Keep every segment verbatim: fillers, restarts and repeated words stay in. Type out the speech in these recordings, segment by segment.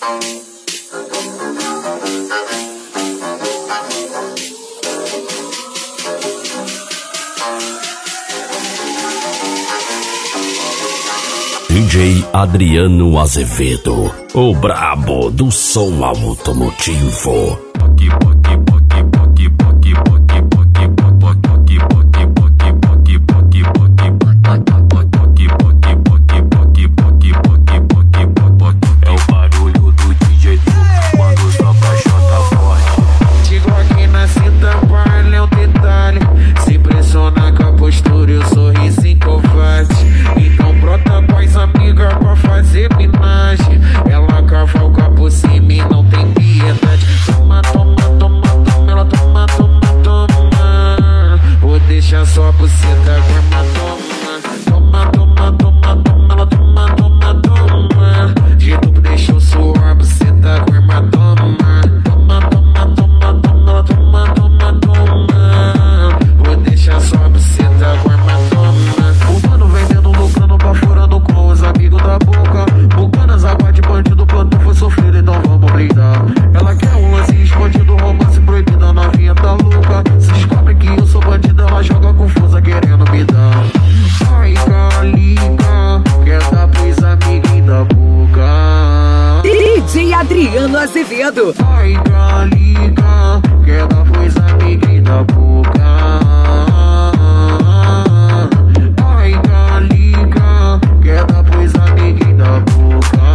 D J Adriano Azevedo, o brabo do som automotivo. É o barulho do D J quando só baixota forte. Chego aqui na cinta, vale é um detalhe. Se impressiona com a postura e o sorriso covarde. Então brota com as amigas pra fazer minagem. Ela cavalga por cima e não tem piedade. Toma, toma, toma, toma, ela toma, toma, toma. Vou deixar só por cima grama, toma. Toma, toma, toma, toma, ela toma, toma, toma. De novo deixa eu suar por cima grama, toma. Toma, toma, toma, toma, ela toma, toma, toma. Vou deixar só por cima grama, toma. O mano vendendo, lucrando, baforando com os amigos da boca. Bucanas, água de bandido, plantão foi sofrido, então vamos brindar. Ela quer um lance escondido, romance proibido, a novinha tá louca. Se descobre que eu sou bandido, ela joga confusa querendo me dar. Ai, calica, quer dar pros amiguinhos da boca. D J Adriano Azevedo. Ai, calica, quer dar pros amiguinhos da boca. Ai, calica, quer dar pros amiguinhos da boca.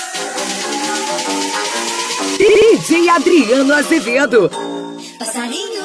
D J Adriano Azevedo. Passarinho